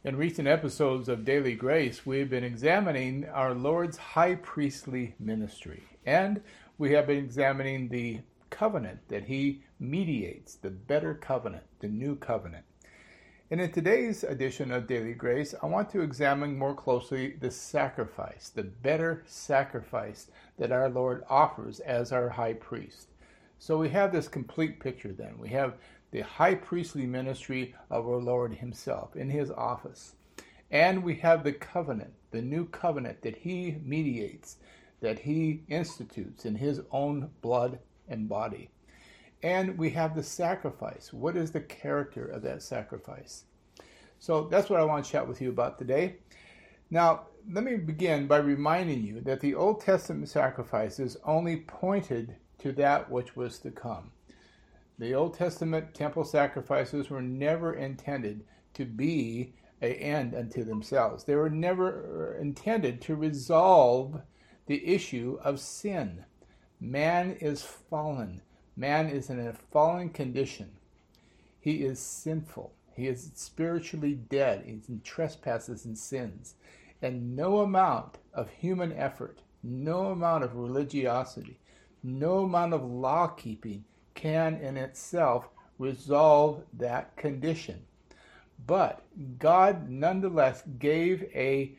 In recent episodes of Daily Grace, we've been examining our Lord's high priestly ministry, and we have been examining the covenant that he mediates, the better covenant, the new covenant. And in today's edition of Daily Grace, I want to examine more closely the sacrifice, the better sacrifice that our Lord offers as our high priest. So we have this complete picture then. We have the high priestly ministry of our Lord himself in his office. And we have the covenant, the new covenant that he mediates, that he institutes in his own blood and body. And we have the sacrifice. What is the character of that sacrifice? So that's what I want to chat with you about today. Now, let me begin by reminding you that the Old Testament sacrifices only pointed to that which was to come. The Old Testament temple sacrifices were never intended to be an end unto themselves. They were never intended to resolve the issue of sin. Man is fallen. Man is in a fallen condition. He is sinful. He is spiritually dead. He's in trespasses and sins. And no amount of human effort, no amount of religiosity, no amount of law-keeping can in itself resolve that condition. But God nonetheless gave a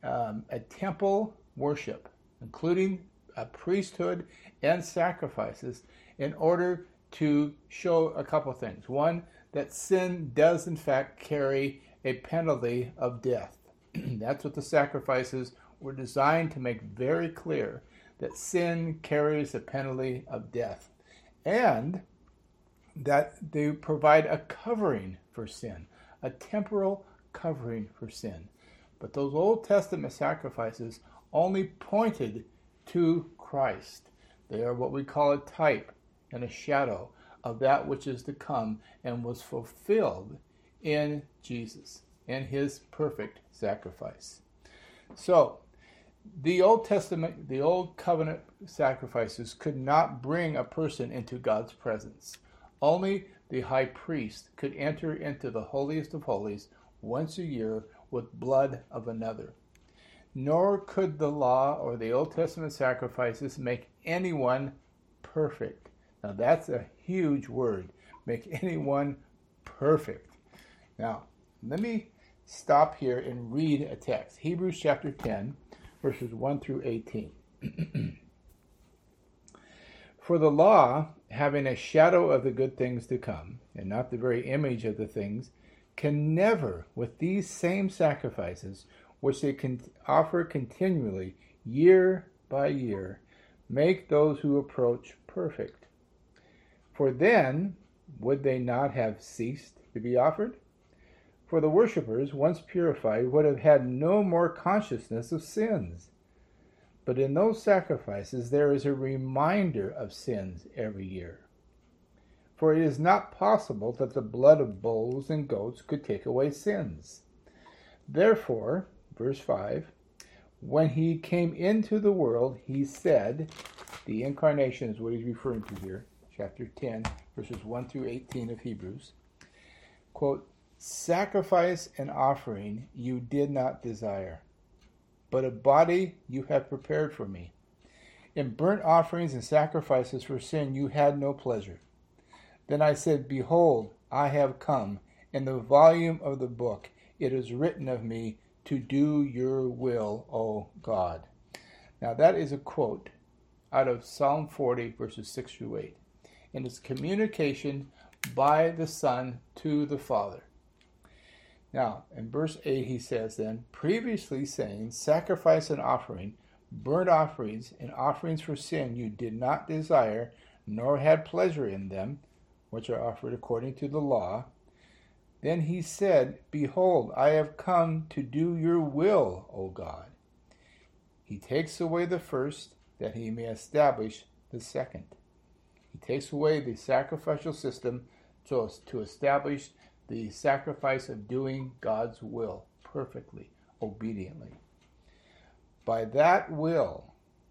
temple worship, including a priesthood and sacrifices, in order to show a couple things. One, that sin does in fact carry a penalty of death. That's what the sacrifices were designed to make very clear, that sin carries a penalty of death. And that they provide a covering for sin, a temporal covering for sin. But those Old Testament sacrifices only pointed to Christ. They are what we call a type and a shadow of that which is to come and was fulfilled in Jesus, in his perfect sacrifice. So, the Old Testament, the Old Covenant sacrifices could not bring a person into God's presence. Only the high priest could enter into the holiest of holies once a year with blood of another. Nor could the law or the Old Testament sacrifices make anyone perfect. Now that's a huge word, make anyone perfect. Now, let me stop here and read a text. Hebrews chapter 10, verses 1 through 18. For the law, having a shadow of the good things to come, and not the very image of the things, can never, with these same sacrifices, which they can offer continually, year by year, make those who approach perfect. For then, would they not have ceased to be offered? For the worshippers, once purified, would have had no more consciousness of sins. But in those sacrifices there is a reminder of sins every year. For it is not possible that the blood of bulls and goats could take away sins. Therefore, verse 5, when he came into the world, he said, the incarnation is what he's referring to here, chapter 10, verses 1 through 18 of Hebrews, quote, sacrifice and offering you did not desire, but a body you have prepared for me. In burnt offerings and sacrifices for sin you had no pleasure. Then I said, behold, I have come. In the volume of the book it is written of me to do your will, O God. Now that is a quote out of Psalm 40, verses 6 through 8. And it's communication by the Son to the Father. Now, in verse 8 he says then, previously saying, sacrifice and offering, burnt offerings, and offerings for sin you did not desire, nor had pleasure in them, which are offered according to the law. Then he said, behold, I have come to do your will, O God. He takes away the first, that he may establish the second. He takes away the sacrificial system to establish the sacrifice of doing God's will perfectly, obediently. By that will,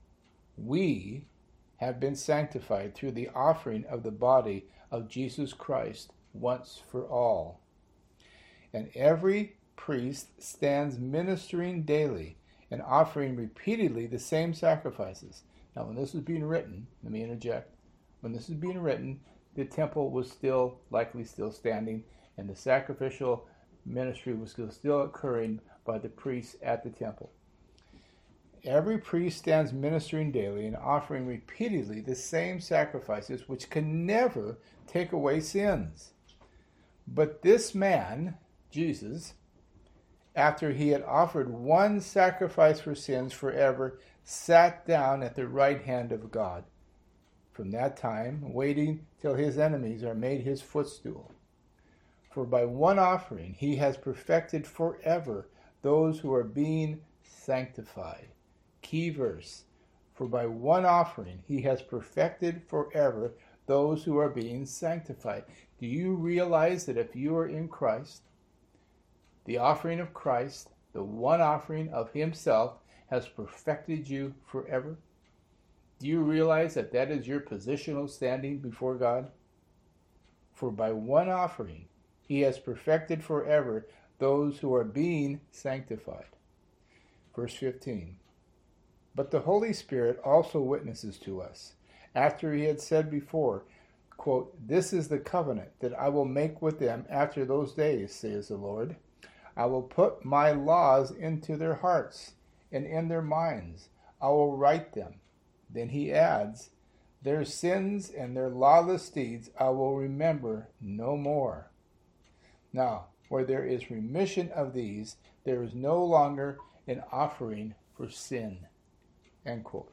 we have been sanctified through the offering of the body of Jesus Christ once for all. And every priest stands ministering daily and offering repeatedly the same sacrifices. Now, when this was being written, let me interject. When this was being written, the temple was likely still standing, and the sacrificial ministry was still occurring by the priests at the temple. Every priest stands ministering daily and offering repeatedly the same sacrifices, which can never take away sins. But this man, Jesus, after he had offered one sacrifice for sins forever, sat down at the right hand of God. From that time, waiting till his enemies are made his footstool. For by one offering he has perfected forever those who are being sanctified. Key verse. For by one offering he has perfected forever those who are being sanctified. Do you realize that if you are in Christ, the offering of Christ, the one offering of himself, has perfected you forever? Do you realize that that is your positional standing before God? For by one offering he has perfected forever those who are being sanctified. Verse 15. But the Holy Spirit also witnesses to us, after he had said before, quote, "This is the covenant that I will make with them after those days, says the Lord. I will put my laws into their hearts, and in their minds I will write them." Then he adds, "Their sins and their lawless deeds I will remember no more." Now, where there is remission of these, there is no longer an offering for sin. End quote.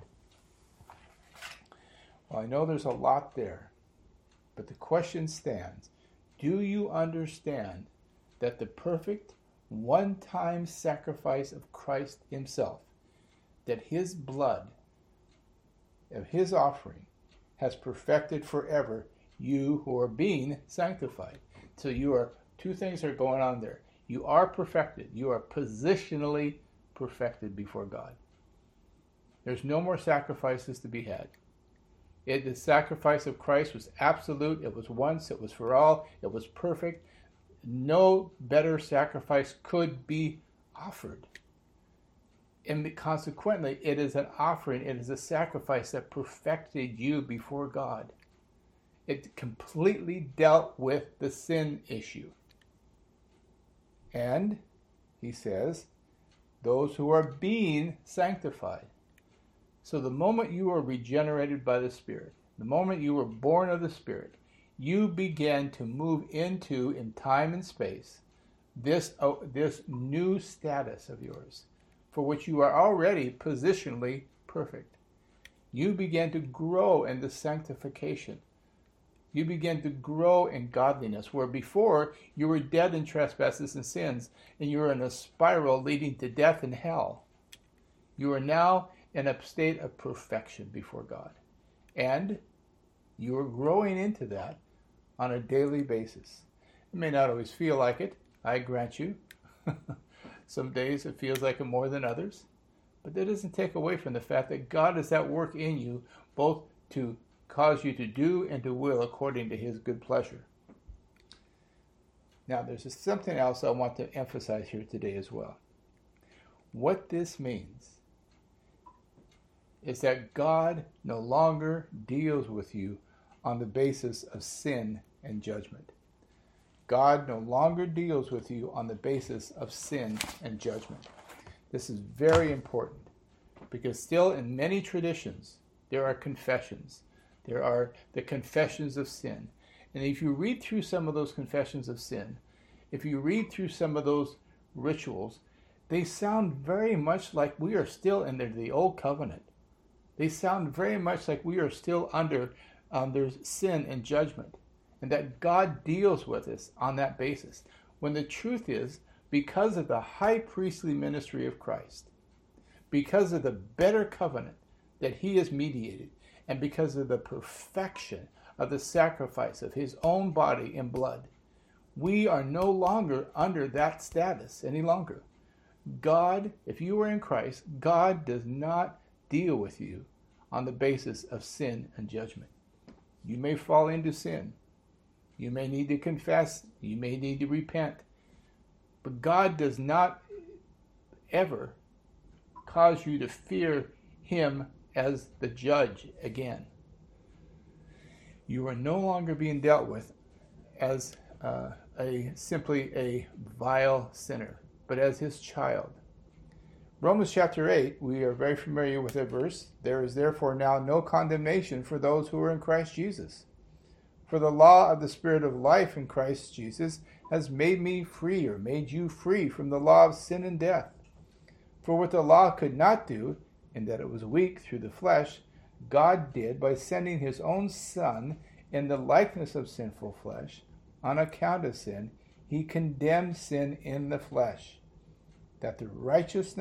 Well, I know there's a lot there, but the question stands, do you understand that the perfect one-time sacrifice of Christ himself, that his blood, of his offering, has perfected forever you who are being sanctified? So two things are going on there. You are perfected. You are positionally perfected before God. There's no more sacrifices to be had. The sacrifice of Christ was absolute. It was once. It was for all. It was perfect. No better sacrifice could be offered. And consequently, it is an offering. It is a sacrifice that perfected you before God. It completely dealt with the sin issue. And, he says, those who are being sanctified. So the moment you are regenerated by the Spirit, the moment you were born of the Spirit, you began to move into, in time and space, this new status of yours, for which you are already positionally perfect. You began to grow in the sanctification. You began to grow in godliness, where before you were dead in trespasses and sins, and you were in a spiral leading to death and hell. You are now in a state of perfection before God. And you are growing into that on a daily basis. It may not always feel like it, I grant you. Some days it feels like it more than others. But that doesn't take away from the fact that God is at work in you, both to cause you to do and to will according to his good pleasure. Now, there's something else I want to emphasize here today as well. What this means is that God no longer deals with you on the basis of sin and judgment. God no longer deals with you on the basis of sin and judgment. This is very important because still in many traditions there are confessions. There are the confessions of sin. And if you read through some of those confessions of sin, if you read through some of those rituals, they sound very much like we are still in the old covenant. They sound very much like we are still under sin and judgment, and that God deals with us on that basis. When the truth is, because of the high priestly ministry of Christ, because of the better covenant that he has mediated, and because of the perfection of the sacrifice of his own body and blood, we are no longer under that status any longer. God, if you are in Christ, God does not deal with you on the basis of sin and judgment. You may fall into sin. You may need to confess. You may need to repent. But God does not ever cause you to fear him as the judge again. You are no longer being dealt with as simply a vile sinner, but as his child. Romans chapter 8, we are very familiar with that verse. There is therefore now no condemnation for those who are in Christ Jesus. For the law of the Spirit of life in Christ Jesus has made me free, or made you free from the law of sin and death. For what the law could not do, in that it was weak through the flesh, God did by sending his own Son in the likeness of sinful flesh. On account of sin, he condemned sin in the flesh, that the righteous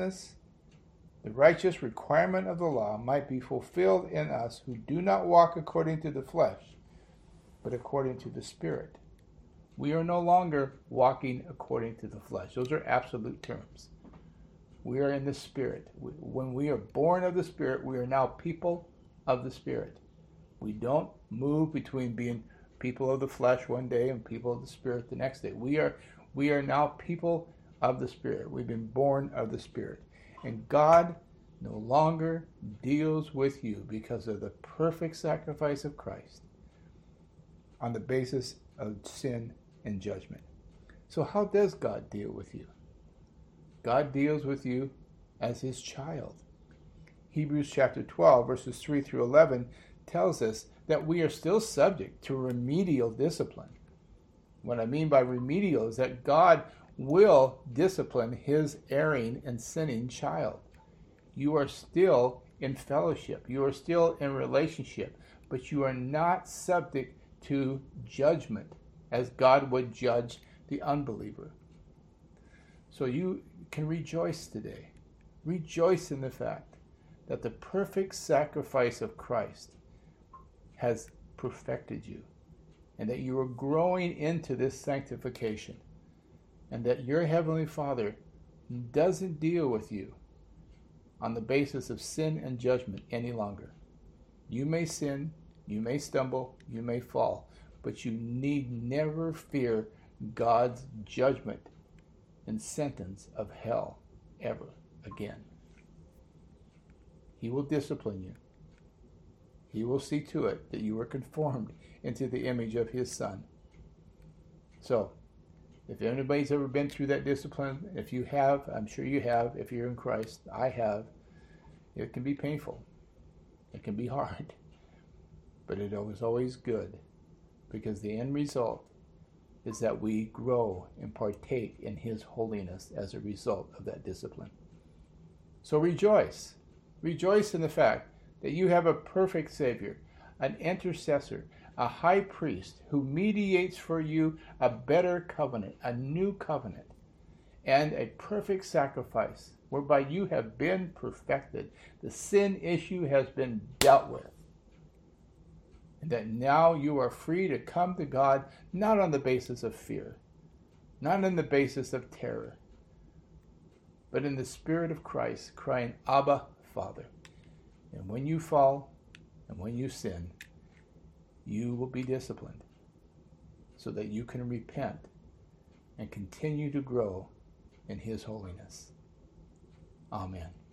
requirement of the law might be fulfilled in us who do not walk according to the flesh, but according to the Spirit. We are no longer walking according to the flesh. Those are absolute terms. We are in the Spirit. When we are born of the Spirit, we are now people of the Spirit. We don't move between being people of the flesh one day and people of the Spirit the next day. We are now people of the Spirit. We've been born of the Spirit. And God no longer deals with you because of the perfect sacrifice of Christ on the basis of sin and judgment. So how does God deal with you? God deals with you as his child. Hebrews chapter 12, verses 3 through 11 tells us that we are still subject to remedial discipline. What I mean by remedial is that God will discipline his erring and sinning child. You are still in fellowship. You are still in relationship, but you are not subject to judgment as God would judge the unbeliever. So you can rejoice today. Rejoice in the fact that the perfect sacrifice of Christ has perfected you, and that you are growing into this sanctification, and that your Heavenly Father doesn't deal with you on the basis of sin and judgment any longer. You may sin, you may stumble, you may fall, but you need never fear God's judgment and sentence of hell ever again. He will discipline you. He will see to it that you are conformed into the image of his Son. So, if anybody's ever been through that discipline, if you have, I'm sure you have, if you're in Christ, I have, it can be painful. It can be hard. But it was always good, because the end result is that we grow and partake in his holiness as a result of that discipline. So rejoice. Rejoice in the fact that you have a perfect Savior, an intercessor, a high priest who mediates for you a better covenant, a new covenant, and a perfect sacrifice whereby you have been perfected. The sin issue has been dealt with. And that now you are free to come to God, not on the basis of fear, not on the basis of terror, but in the Spirit of Christ, crying, Abba, Father. And when you fall and when you sin, you will be disciplined so that you can repent and continue to grow in his holiness. Amen.